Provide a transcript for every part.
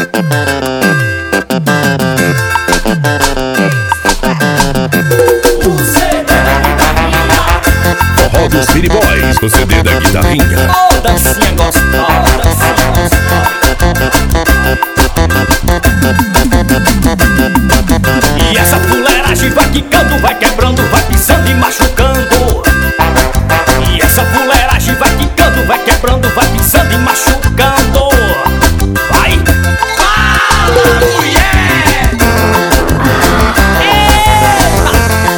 Forró dos City Boys, o CD da guitarrinha. Oh, dancinha gostosa, dancinha gostosa. E essa fuleiragem vai quicando, vai quebrando, vai pisando e machucando. E essa fuleiragem vai quicando, vai quebrando, vai pisando e machucando. Vai! Fala, mulher! Eita!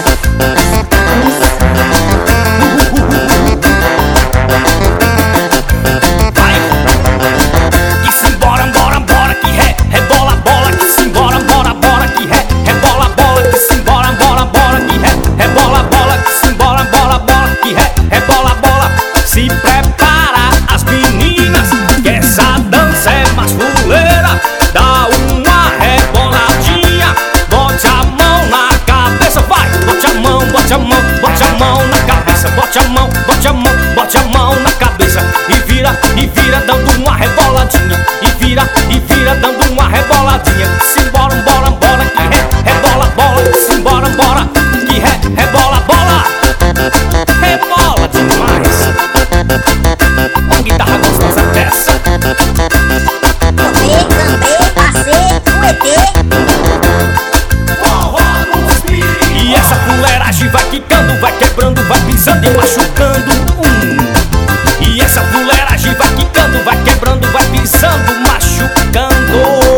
Vai! Que se embora, bora, bora, que rebola, bola, que se embora, bora, bora, que rebola, bola, que se embora, bora, bora, que rebola, bola, que se embora, bola, bola, que rebola, bola. Se prepara as meninas, que essa dança é mais fuleira. Dá uma reboladinha, bote a mão na cabeça, vai! Bote a mão, bote a mão, bote a mão na cabeça, bote a mão, bote a mão, bote a mão na cabeça. E vira dando uma reboladinha. E vira dando uma reboladinha. Simbora, bora, bora, que rebola, bola. Simbora, bora, que rebola, bola. Rebola demais. Uma guitarra gostosa dessa. Também, passei o ET. E essa fuleiragem vai quicando, vai quebrando, vai pisando e machucando. E essa fuleiragem vai quicando, vai quebrando, vai pisando, machucando.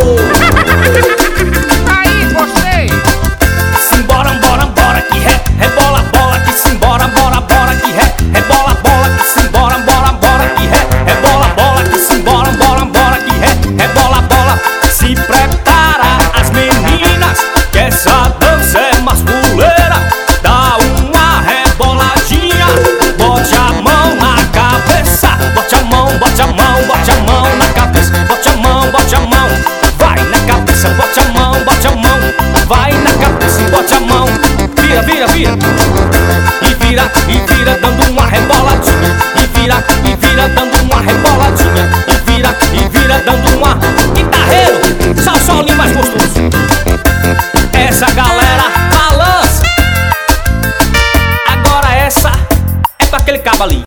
Aí, gostei! Simbora, bora, bora, que rebola, bola, que simbora, bora, bora, que rebola, bola, que simbora, bora, bora, que rebola, bola, que simbora, bora, bora, que rebola, bola. Se prepara as meninas, que essa dança é mais fuleira. Dá uma reboladinha, bote a mão na cabeça, bote a mão, bote a mão, bote a mão na cabeça, bote a mão, vai na cabeça, bote a mão, vai na cabeça, bote a mão, vira, vira, vira.